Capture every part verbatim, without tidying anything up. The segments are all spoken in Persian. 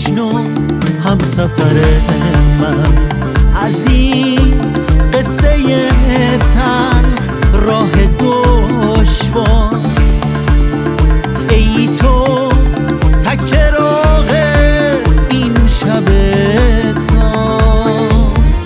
بشنو هم سفر من از این قصه تلخ راه دشوار. ای تو تک چراغ این شب تار،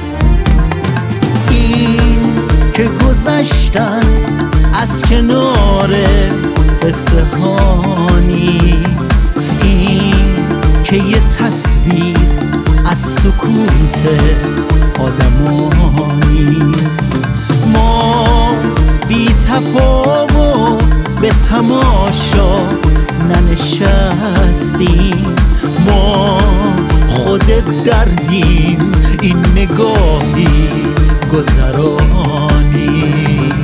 این که گذشتن از کنار قصه ها نیست، این که یه تصویر از سکوت آدما نیست. ما بی تفاوت به تماشا ننشستیم، ما خودت دردیم، این نگاهی گذرانی.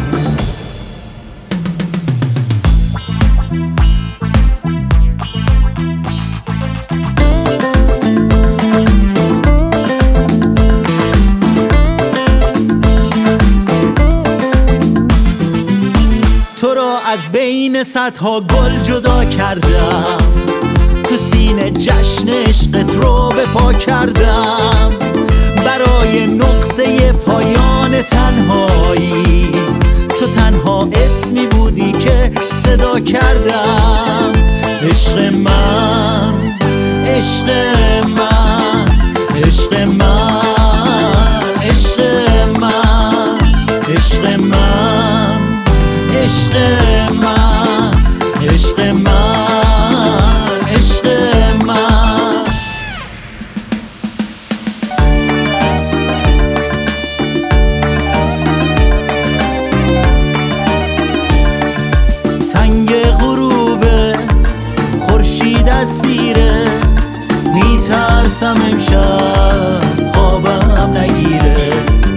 تو را از بین صدها گل جدا کردم، تو سینه جشن عشقت رو به پا کردم. برای نقطه پایان تنهایی تو تنها اسمی بودی که صدا کردم. عشق من، عشق من، عشق من، عشق من، عشق من، عشق من، عشق من، عشق من. تنگ غروبه خورشید اسیره، میترسم امشب خوابم نگیره.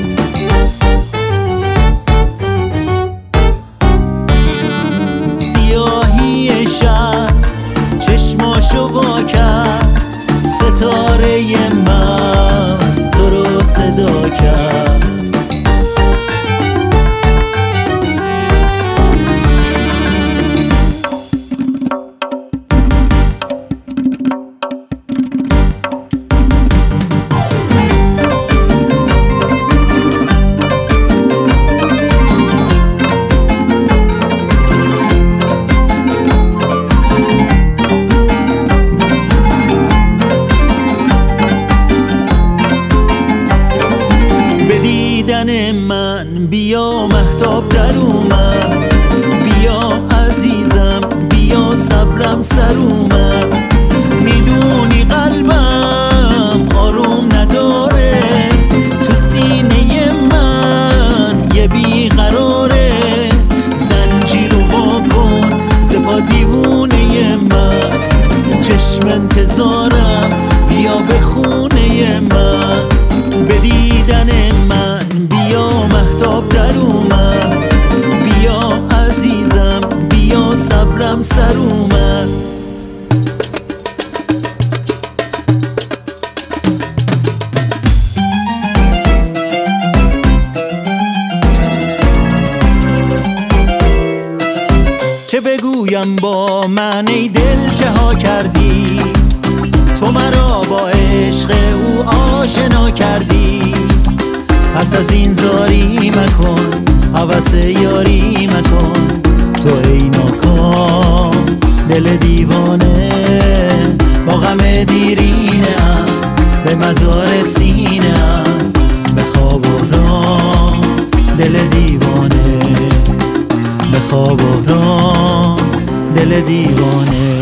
چشماشو وا کرد، ستاره من تو رو صدا کرد. من بیا مهتاب در اومد، بیا عزیزم، بیا صبرم سر اومد. میدونی قلبم آروم نداره، تو سینه من یه بیقراره. زنجیرو وا کن ز پا دیوونه من، چشم انتظارم بیا به خونه من. به دیدن من بیا مهتاب در اومد، بیا عزیزم، بیا صبرم سر اومد. چه بگویم با من ای دل چه ها کردی، تو مرا با عشق او آشنا کردی. پس از این زاری مکن، هوس یاری مکن، تو ای ناکام دل دیوانه. با غم دیرینه ام به مزار سینه ام، به خواب و رام دل دیوانه، به خواب و رام دل دیوانه.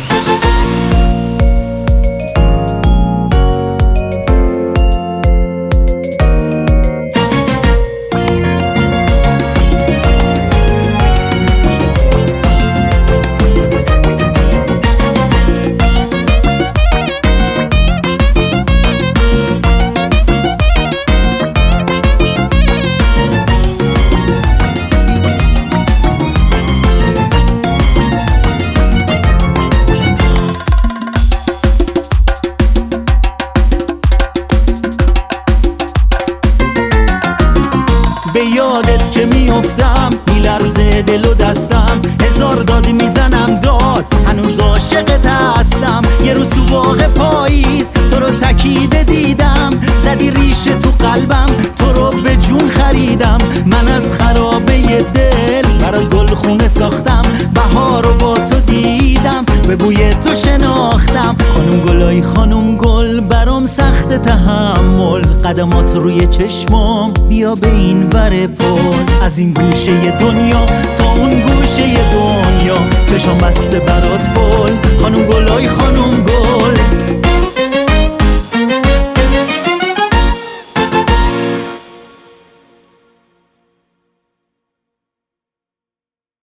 به یادت که میافتم میلرزه دل و دستم، هزار داد میزنم داد هنوز عاشقت هستم. یه روز تو باغ پاییز جون خریدم، من از خرابه دل برات گل خونه ساختم. بهار رو با تو دیدم، به بوی تو شناختم. خانم گلای خانم گل برام سخت تحمل، قدمات روی چشمام بیا به این ور پل. از این گوشه دنیا تا اون گوشه دنیا چشم بسته برات پل. خانم گلای خانم گل